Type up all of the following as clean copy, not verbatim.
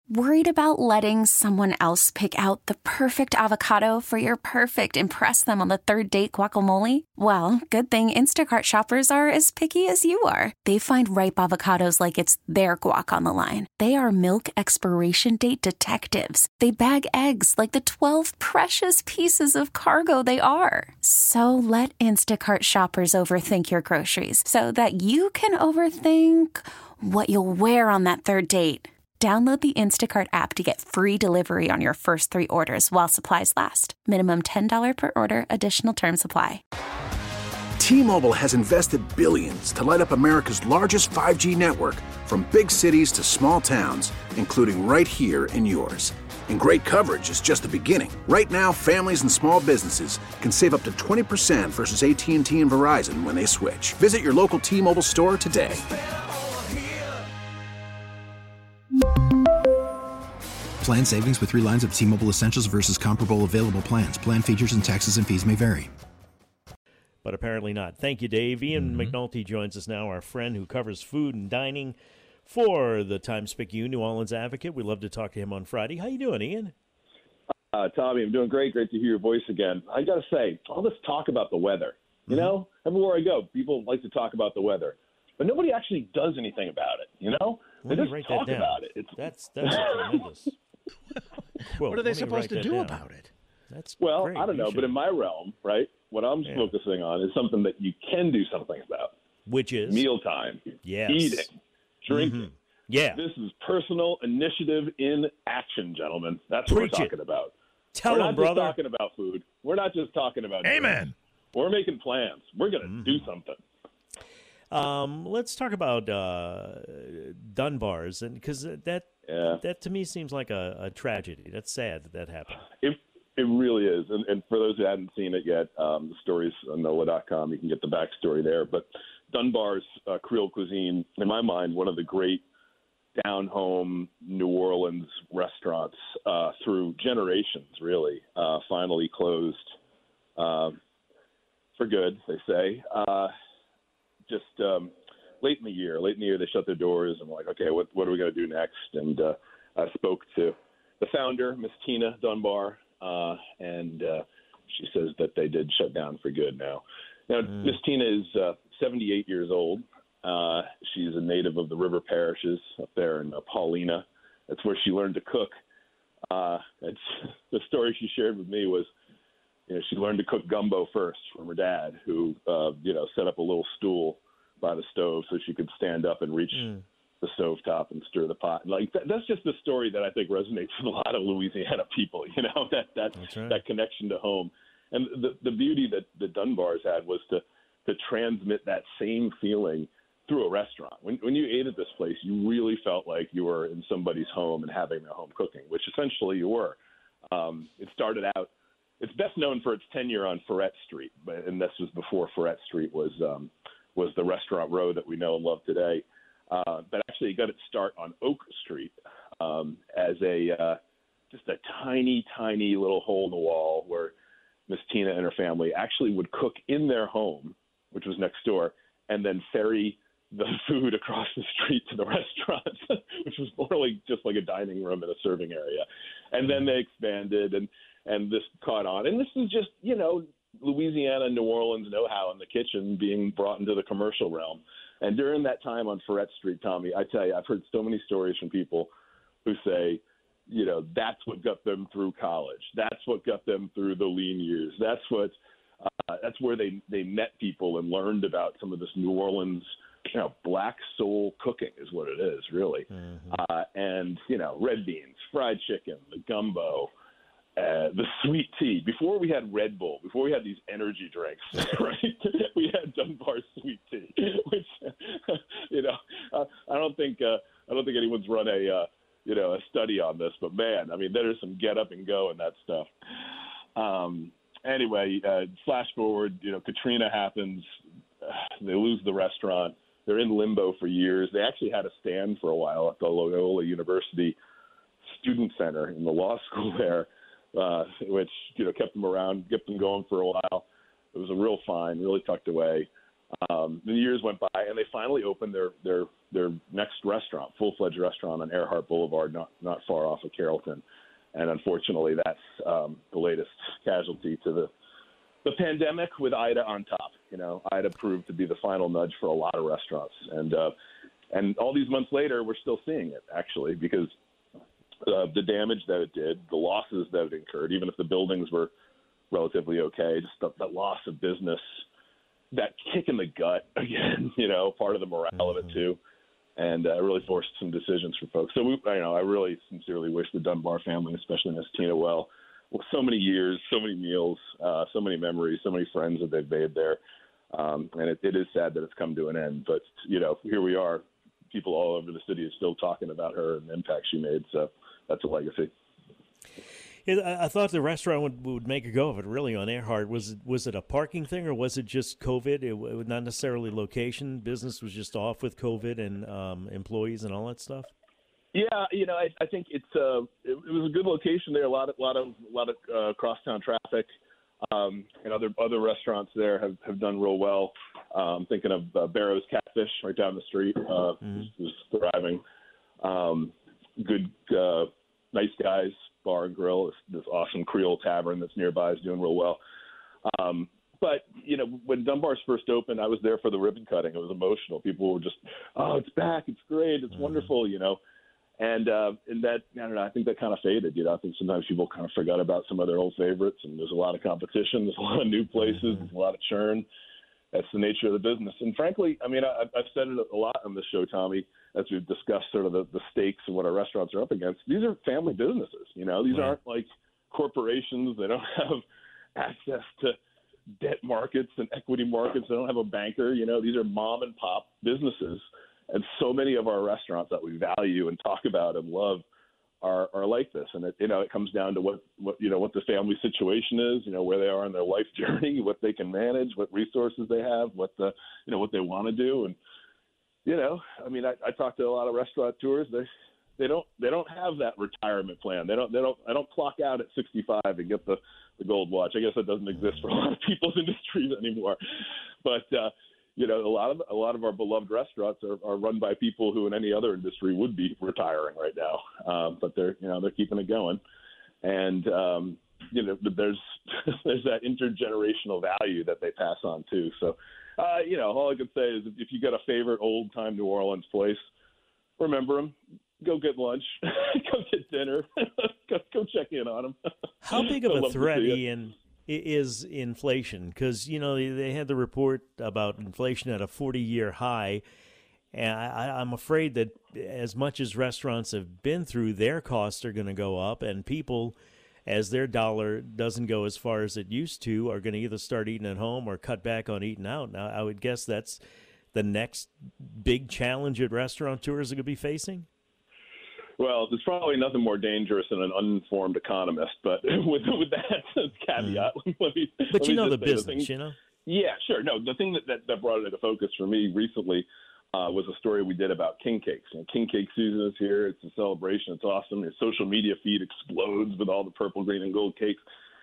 Worried about letting someone else pick out the perfect avocado for your perfect impress them on the third date guacamole? Well, good thing Instacart shoppers are as picky as you are. They find ripe avocados like it's their guac on the line. They are milk expiration date detectives. They bag eggs like the 12 precious pieces of cargo they are. So let Instacart shoppers overthink your groceries so that you can overthink what you'll wear on that third date. Download the Instacart app to get free delivery on your first 3 orders while supplies last. Minimum $10 per order. Additional terms apply. T-Mobile has invested billions to light up America's largest 5G network, from big cities to small towns, including right here in yours. And great coverage is just the beginning. Right now, families and small businesses can save up to 20% versus AT&T and Verizon when they switch. Visit your local T-Mobile store today. Plan savings with 3 lines of T-Mobile Essentials versus comparable available plans. Plan features and taxes and fees may vary. But apparently not. Thank you, Dave. Ian McNulty joins us now, our friend who covers food and dining for the Times-Picayune New Orleans Advocate. We love to talk to him on Friday. How you doing, Ian? Tommy, I'm doing great. Great to hear your voice again. I got to say, all this talk about the weather, you know, everywhere I go, people like to talk about the weather. But nobody actually does anything about it, you know? They just talk about it. That's tremendous. Well, what are they supposed to do about it? That's well, great. I don't know, but in my realm, right, what I'm focusing on is something that you can do something about. Which is? Mealtime. Yes. Eating. Drinking. Yeah. This is personal initiative in action, gentlemen. That's what we're talking about. Tell them, brother. We're not just talking about food. We're not just talking about Amen. We're making plans. We're going to do something. Let's talk about Dunbar's, and because that to me seems like a tragedy. That's sad that happened. It really is, and for those who hadn't seen it yet, the story's on NOLA.com. You can get the backstory there. But Dunbar's Creole cuisine, in my mind, one of the great down-home New Orleans restaurants through generations, really, finally closed for good, they say. Late in the year, they shut their doors and were like, okay, what are we going to do next? And I spoke to the founder, Miss Tina Dunbar, and she says that they did shut down for good now. Now, Miss Tina is 78 years old. She's a native of the river parishes up there in Paulina. That's where she learned to cook. The story she shared with me was, she learned to cook gumbo first from her dad, who, set up a little stool by the stove so she could stand up and reach the stovetop and stir the pot. That's just the story that I think resonates with a lot of Louisiana people, that connection to home. And the beauty that the Dunbars had was to transmit that same feeling through a restaurant. When you ate at this place, you really felt like you were in somebody's home and having their home cooking, which essentially you were. It started out, it's best known for its tenure on Ferret Street, and this was before Ferret Street was the restaurant row that we know and love today. But actually, it got its start on Oak Street as just a tiny, tiny little hole in the wall where Miss Tina and her family actually would cook in their home, which was next door, and then ferry the food across the street to the restaurant, which was literally just like a dining room and a serving area. And then they expanded, and this caught on. And this is just, Louisiana, New Orleans know-how in the kitchen being brought into the commercial realm. And during that time on Ferret Street, Tommy, I tell you, I've heard so many stories from people who say, that's what got them through college. That's what got them through the lean years. That's where they met people and learned about some of this New Orleans, black soul cooking is what it is, really. And, red beans, fried chicken, the gumbo, the sweet tea. Before we had Red Bull, before we had these energy drinks, right? We had Dunbar's sweet tea, which, I don't think anyone's run a study on this, but man, I mean, there is some get up and go in that stuff. Anyway, flash forward, Katrina happens. They lose the restaurant. They're in limbo for years. They actually had a stand for a while at the Loyola University Student Center in the law school there, which kept them around, kept them going for a while. It was a real find, really tucked away. The years went by, and they finally opened their next restaurant, full-fledged restaurant on Earhart Boulevard, not far off of Carrollton. And unfortunately, that's the latest casualty to the pandemic, with Ida on top. Ida proved to be the final nudge for a lot of restaurants. And all these months later, we're still seeing it, actually, because the damage that it did, the losses that it incurred, even if the buildings were relatively okay, just the loss of business, that kick in the gut again, part of the morale of it too. And it really forced some decisions for folks. So I really sincerely wish the Dunbar family, especially Miss Tina, well, so many years, so many meals, so many memories, so many friends that they've made there. And it is sad that it's come to an end. But, here we are. People all over the city are still talking about her and the impact she made. So that's a legacy. I thought the restaurant would make a go of it, really, on Earhart. Was it a parking thing, or was it just COVID? It was not necessarily location. Business was just off with COVID and employees and all that stuff. Yeah, I think it was a good location there. A lot of crosstown traffic, and other restaurants there have done real well. I'm thinking of Barrow's Catfish right down the street, who's thriving. Good, nice guys. Bar and Grill, this awesome Creole tavern that's nearby, is doing real well. But, when Dunbar's first opened, I was there for the ribbon cutting. It was emotional. People were just, oh, it's back. It's great. It's wonderful, And that, I don't know, I think that kind of faded. I think sometimes people kind of forgot about some of their old favorites, and there's a lot of competition. There's a lot of new places. There's a lot of churn. That's the nature of the business. And frankly, I've said it a lot on this show, Tommy, as we've discussed sort of the stakes and what our restaurants are up against. These are family businesses. These aren't like corporations. They don't have access to debt markets and equity markets. They don't have a banker. These are mom and pop businesses. And so many of our restaurants that we value and talk about and love are like this. And it comes down to what the family situation is, where they are in their life journey, what they can manage, what resources they have, what they want to do. And, I talk to a lot of restaurateurs. They don't have that retirement plan. I don't clock out at 65 and get the gold watch. I guess that doesn't exist for a lot of people's industries anymore. But, a lot of our beloved restaurants are run by people who in any other industry would be retiring right now. But they're keeping it going. And, there's that intergenerational value that they pass on too. So, all I can say is if you got a favorite old time New Orleans place, remember them, go get lunch, go get dinner, go check in on them. How big of a threat, Ian, is inflation? Because, they had the report about inflation at a 40-year high. And I'm afraid that as much as restaurants have been through, their costs are going to go up, and people, as their dollar doesn't go as far as it used to, are going to either start eating at home or cut back on eating out. Now, I would guess that's the next big challenge that restaurateurs are going to be facing. Well, there's probably nothing more dangerous than an uninformed economist, but with that caveat, let me the business, Yeah, sure. No, the thing that brought it into focus for me recently was a story we did about king cakes. King cake season is here. It's a celebration. It's awesome. Your social media feed explodes with all the purple, green, and gold cakes.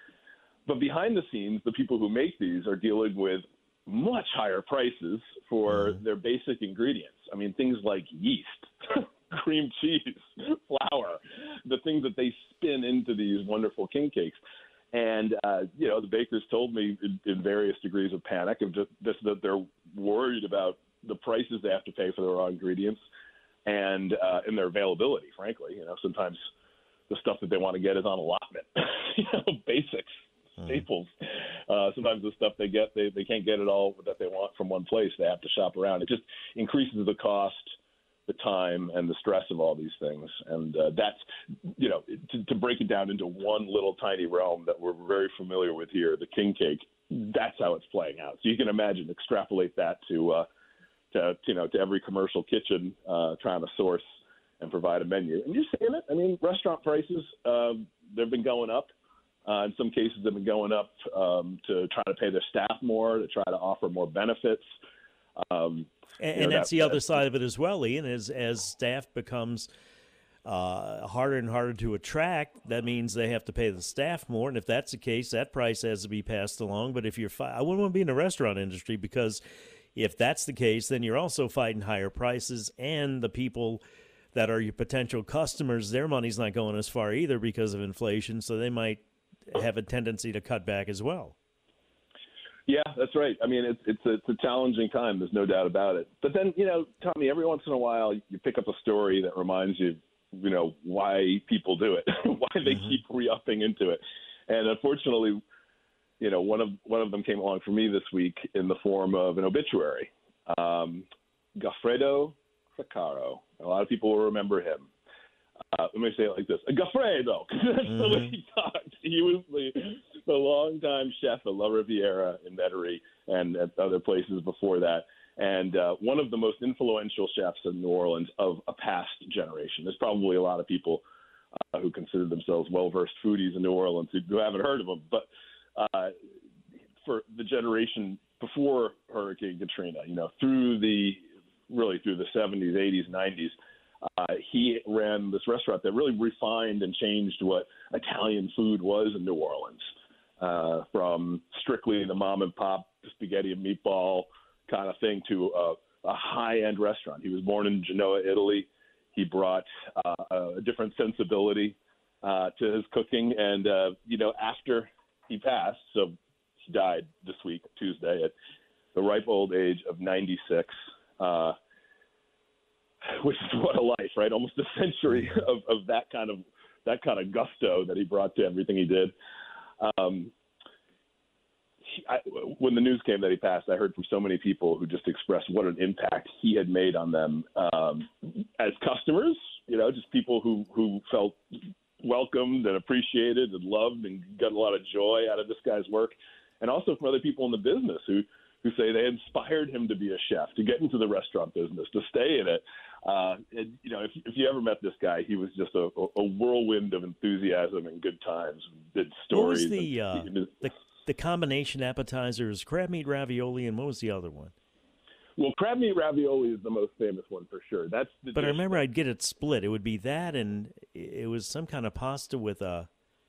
But behind the scenes, the people who make these are dealing with much higher prices for their basic ingredients. Things like yeast, cream cheese, flour, the things that they spin into these wonderful king cakes. And, the bakers told me in various degrees of panic of just that they're worried about the prices they have to pay for their raw ingredients and their availability, frankly. Sometimes the stuff that they want to get is on allotment, basics, staples. Sometimes the stuff they get, they can't get it all that they want from one place. They have to shop around. It just increases the cost, the time, and the stress of all these things. And that's, to break it down into one little tiny realm that we're very familiar with here, the king cake, that's how it's playing out. So you can imagine, extrapolate that to every commercial kitchen trying to source and provide a menu. And you're seeing it. Restaurant prices, they've been going up. In some cases, they've been going up to try to pay their staff more, to try to offer more benefits. And that's the other side of it as well, Ian, as staff becomes harder and harder to attract, that means they have to pay the staff more. And if that's the case, that price has to be passed along. But if I wouldn't want to be in the restaurant industry because if that's the case, then you're also fighting higher prices, and the people that are your potential customers, their money's not going as far either because of inflation, so they might have a tendency to cut back as well. Yeah, that's right. I mean, it's a challenging time. There's no doubt about it. But then, Tommy, every once in a while you pick up a story that reminds you, why people do it, why they keep re-upping into it. And unfortunately, one of them came along for me this week in the form of an obituary. Goffredo Fraccaro. A lot of people will remember him. Let me say it like this: Goffredo. That's the way he talked. He was the longtime chef at La Riviera in Metairie and at other places before that, and one of the most influential chefs in New Orleans of a past generation. There's probably a lot of people who consider themselves well-versed foodies in New Orleans who haven't heard of him, but for the generation before Hurricane Katrina, through the 70s, 80s, 90s, he ran this restaurant that really refined and changed what Italian food was in New Orleans, from strictly the mom and pop spaghetti and meatball kind of thing to a high-end restaurant. He was born in Genoa, Italy. He brought a different sensibility to his cooking. And, after he passed, so he died this week, Tuesday, at the ripe old age of 96, which is what a life, right? Almost a century of that kind of gusto that he brought to everything he did. When the news came that he passed, I heard from so many people who just expressed what an impact he had made on them as customers, just people who felt welcomed and appreciated and loved and got a lot of joy out of this guy's work, and also from other people in the business who say they inspired him to be a chef, to get into the restaurant business, to stay in it. If you ever met this guy, he was just a whirlwind of enthusiasm and good times, good stories. What was the combination appetizers, crab meat ravioli, and what was the other one? Well, crab meat ravioli is the most famous one for sure. But I remember I'd get it split. It would be that, and it was some kind of pasta with a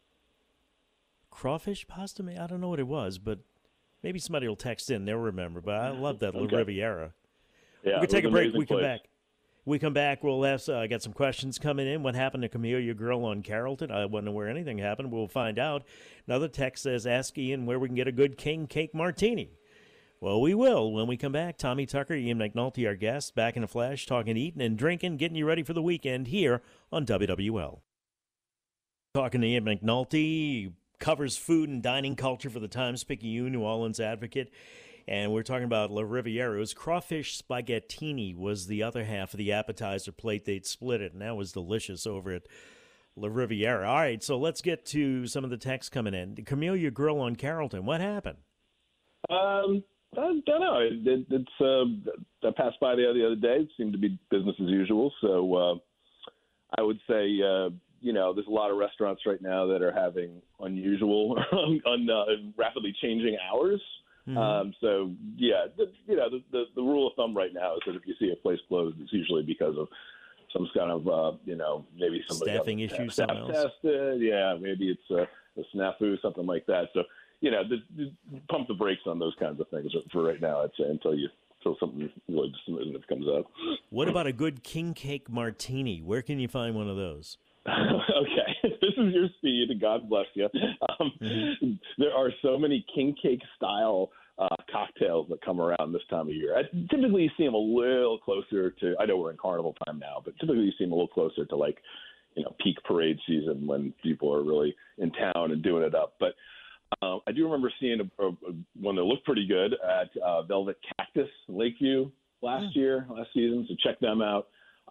crawfish pasta. I don't know what it was, but maybe somebody will text in. They'll remember. But I love that La Riviera. Yeah, we're going to take a break. We come back. We'll have got some questions coming in. What happened to Camellia Grill on Carrollton? I wonder where anything happened. We'll find out. Another text says, ask Ian where we can get a good king cake martini. Well, we will when we come back. Tommy Tucker, Ian McNulty, our guest, back in a flash, talking eating and drinking, getting you ready for the weekend here on WWL. Talking to Ian McNulty, covers food and dining culture for the Times-Picayune, New Orleans Advocate. And we're talking about La Riviera. It was crawfish spaghettini was the other half of the appetizer plate. They'd split it, and that was delicious over at La Riviera. All right, so let's get to some of the texts coming in. The Camellia Grill on Carrollton, what happened? I don't know. I passed by there the other day. It seemed to be business as usual. So I would say, there's a lot of restaurants right now that are having unusual, rapidly changing hours. Mm-hmm. The rule of thumb right now is that if you see a place closed, it's usually because of some kind of, maybe somebody staffing issue, something else. Tested. Yeah, maybe it's a snafu, something like that. So, pump the brakes on those kinds of things for right now, I'd say, until something really definitive comes out. What about a good king cake martini? Where can you find one of those? Okay, this is your speed, and God bless you. There are so many king cake style cocktails that come around this time of year. Typically, you see them a little closer to. I know we're in carnival time now, but typically you see them a little closer to peak parade season when people are really in town and doing it up. But I do remember seeing one that looked pretty good at Velvet Cactus in Lakeview last season. So check them out.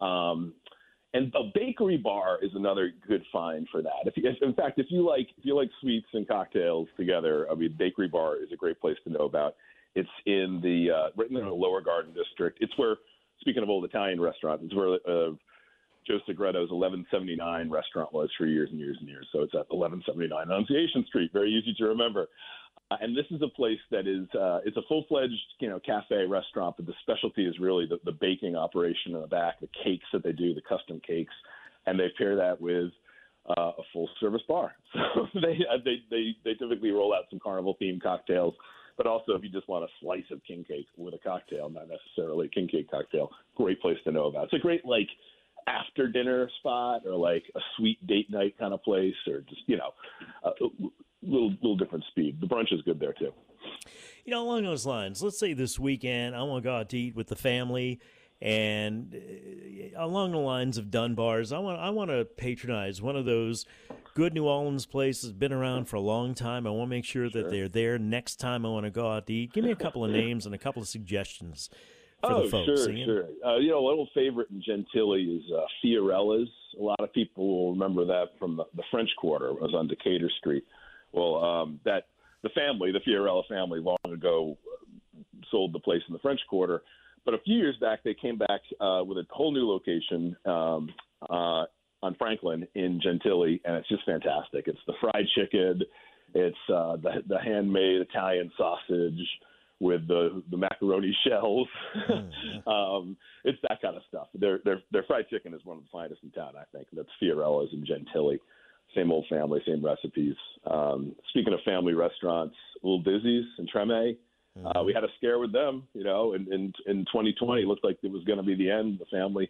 And a bakery bar is another good find for that. If you like sweets and cocktails together, bakery bar is a great place to know about. It's in right in the Lower Garden District. It's where, speaking of old Italian restaurants, it's where Joe Segretto's 1179 restaurant was for years and years and years. So it's at 1179 Annunciation Street. Very easy to remember. And this is a place that is it's a full-fledged cafe restaurant, but the specialty is really the baking operation in the back, the cakes that they do, the custom cakes, and they pair that with a full-service bar. So they typically roll out some carnival-themed cocktails But also, if you just want a slice of king cake with a cocktail, not necessarily a king cake cocktail, great place to know about. It's a great, like, after dinner spot or like a sweet date night kind of place, or just, a little different speed. The brunch is good there too. Along those lines, let's say this weekend I want to go out to eat with the family, and along the lines of Dunbar's, I want to patronize one of those good New Orleans places, been around for a long time. I want to make sure that they're there next time I want to go out to eat. Give me a couple of names and a couple of suggestions for the folks. Sure. A little favorite in Gentilly is Fiorella's. A lot of people will remember that from the French Quarter. It was on Decatur Street. Well, the Fiorella family, long ago sold the place in the French Quarter. But a few years back, they came back with a whole new location on Franklin in Gentilly, and it's just fantastic. It's the fried chicken. It's the handmade Italian sausage with the macaroni shells. It's that kind of stuff. Their fried chicken is one of the finest in town, I think. That's Fiorella's in Gentilly. Same old family, same recipes. Speaking of family restaurants, Little Dizzy's in Treme. We had a scare with them, in 2020. It looked like it was going to be the end. The family,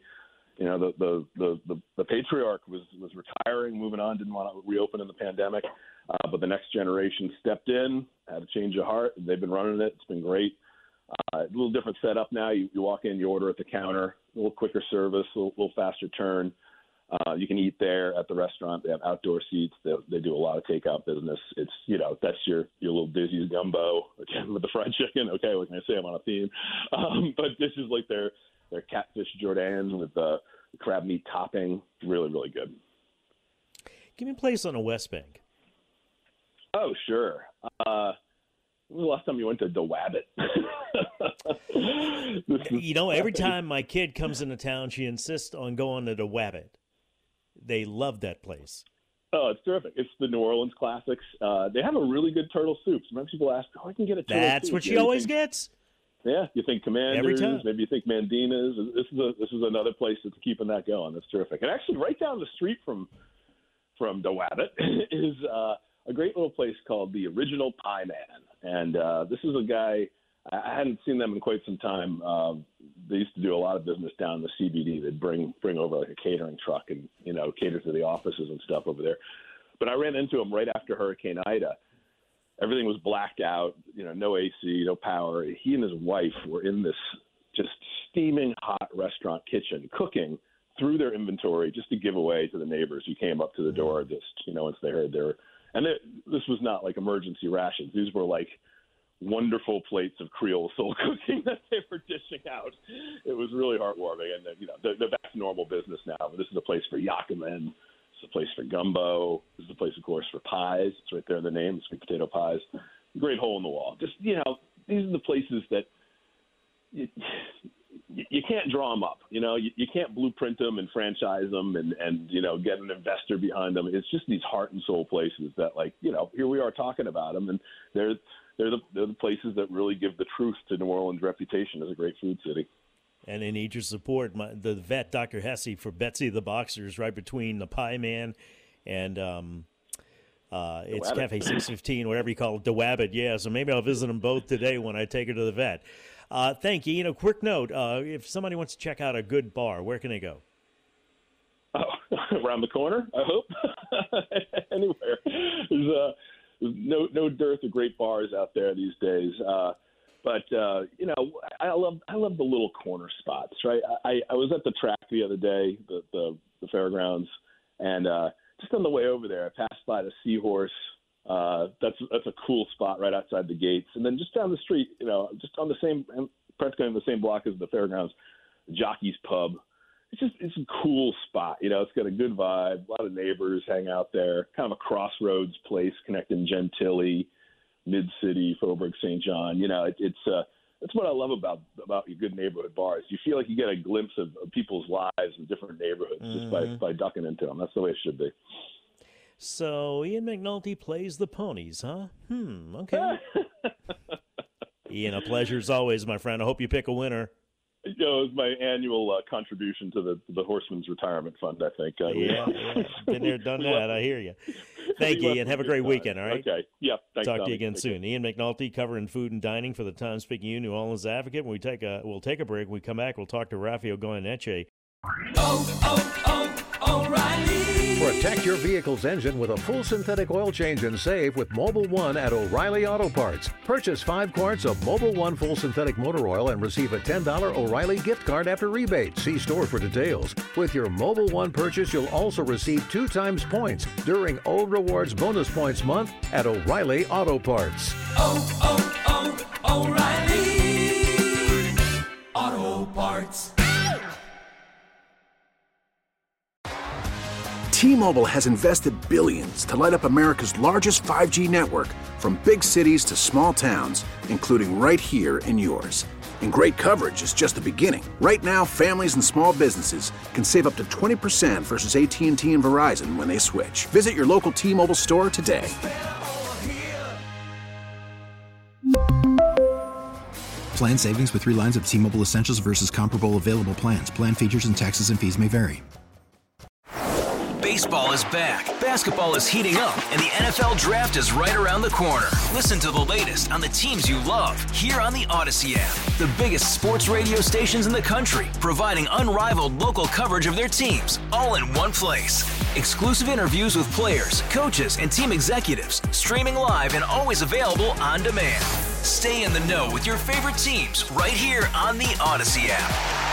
the patriarch was retiring, moving on, didn't want to reopen in the pandemic. But the next generation stepped in, had a change of heart. They've been running it. It's been great. A little different setup now. You walk in, you order at the counter, a little quicker service, a little faster turn. You can eat there at the restaurant. They have outdoor seats. They do a lot of takeout business. It's, that's your Little Dizzy's gumbo, again, with the fried chicken. Okay, what can I say? I'm on a theme. But this is like their catfish Jordan with the crab meat topping. Really, really good. Give me a place on the West Bank. Oh, sure. When was the last time you went to DeWabbit? Every time my kid comes into town, she insists on going to DeWabbit. They love that place. Oh, it's terrific. It's the New Orleans classics. They have a really good turtle soup. Sometimes people ask, I can get a turtle soup. That's what she always gets. Yeah, you think Commanders, every time. Maybe you think Mandina's. This is another place that's keeping that going. That's terrific. And actually, right down the street from DeWabbit is a great little place called the Original Pie Man. And this is a guy, I hadn't seen them in quite some time. They used to do a lot of business down in the CBD. They'd bring over like a catering truck and, cater to the offices and stuff over there. But I ran into him right after Hurricane Ida. Everything was blacked out, no AC, no power. He and his wife were in this just steaming hot restaurant kitchen cooking through their inventory just to give away to the neighbors who came up to the door just, once they heard they were. And this was not like emergency rations. These were like wonderful plates of Creole soul cooking that they were dishing out. It was really heartwarming. And, they're back to normal business now. But this is a place for Yakima. It's a place for gumbo. This is a place, of course, for pies. It's right there in the name, sweet potato pies. Great hole in the wall. Just, these are the places that you can't draw them up. You can't blueprint them and franchise them and get an investor behind them. It's just these heart and soul places that, here we are talking about them, and they're the places that really give the truth to New Orleans' reputation as a great food city. And they need your support. The vet, Dr. Hesse, for Betsy the Boxer, is right between the Pie Man and it's Cafe 615, whatever you call it, DeWabbit. Yeah, so maybe I'll visit them both today when I take her to the vet. Thank you. Quick note, if somebody wants to check out a good bar, where can they go? Oh, around the corner, I hope. Anywhere. There's no dearth of great bars out there these days. But I love the little corner spots, right? I was at the track the other day, the fairgrounds, and just on the way over there, I passed by the Seahorse. That's a cool spot right outside the gates. And then just down the street, just on practically on the same block as the fairgrounds, Jockey's Pub. It's a cool spot. It's got a good vibe. A lot of neighbors hang out there. Kind of a crossroads place connecting Gentilly, Mid-City, Faubourg St. John. It's what I love about your good neighborhood bars. You feel like you get a glimpse of people's lives in different neighborhoods just by ducking into them. That's the way it should be. So Ian McNulty plays the ponies, huh? Okay. Ian, a pleasure as always, my friend. I hope you pick a winner. It was my annual contribution to the Horsemen's Retirement Fund, I think. Yeah. Been there, done that. I hear you. Thank you, Ian. Have a great weekend, all right? Okay. Yep. Thanks, Talk to Tommy. you again soon. Ian McNulty covering food and dining for the Times-Picayune New Orleans Advocate. When we'll take a break. When we come back, we'll talk to Rafael Goyeneche. O'Reilly. Protect your vehicle's engine with a full synthetic oil change and save with Mobil 1 at O'Reilly Auto Parts. Purchase 5 quarts of Mobil 1 full synthetic motor oil and receive a $10 O'Reilly gift card after rebate. See store for details. With your Mobil 1 purchase, you'll also receive 2 times points during O Rewards Bonus Points Month at O'Reilly Auto Parts. O'Reilly Auto Parts. T-Mobile has invested billions to light up America's largest 5G network, from big cities to small towns, including right here in yours. And great coverage is just the beginning. Right now, families and small businesses can save up to 20% versus AT&T and Verizon when they switch. Visit your local T-Mobile store today. Plan savings with 3 lines of T-Mobile Essentials versus comparable available plans. Plan features and taxes and fees may vary. Baseball is back, basketball is heating up, and the NFL Draft is right around the corner. Listen to the latest on the teams you love here on the Odyssey app. The biggest sports radio stations in the country, providing unrivaled local coverage of their teams, all in one place. Exclusive interviews with players, coaches, and team executives, streaming live and always available on demand. Stay in the know with your favorite teams right here on the Odyssey app.